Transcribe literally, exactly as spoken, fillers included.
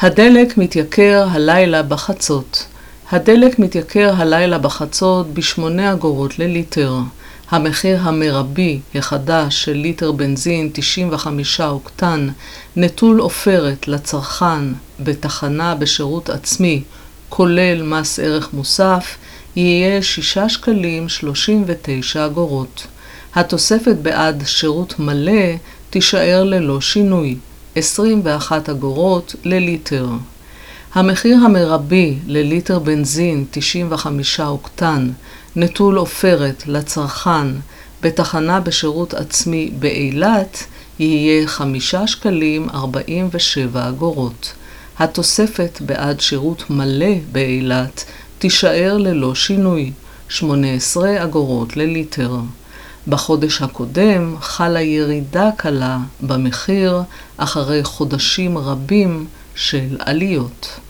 הדלק מתייקר הלילה בחצות. הדלק מתייקר הלילה בחצות בשמונה אגורות לליטר. המחיר המרבי החדש של ליטר בנזין תשעים וחמישה אוקטן נטול עופרת לצרכן בתחנה בשירות עצמי, כולל מס ערך מוסף, יהיה שישה שקלים שלושים ותשע אגורות. התוספת בעד שירות מלא תישאר ללא שינוי, עשרים ואחת אגורות לליטר. המחיר המרבי לליטר בנזין תשעים וחמישה אוקטן נטול עופרת לצרכן בתחנה בשירות עצמי באילת יהיה חמישה שקלים ארבעים ושבע אגורות. התוספת בעד שירות מלא באילת תישאר ללא שינוי, שמונה עשרה אגורות לליטר. בחודש הקודם חלה ירידה קלה במחיר אחרי חודשים רבים של עליות.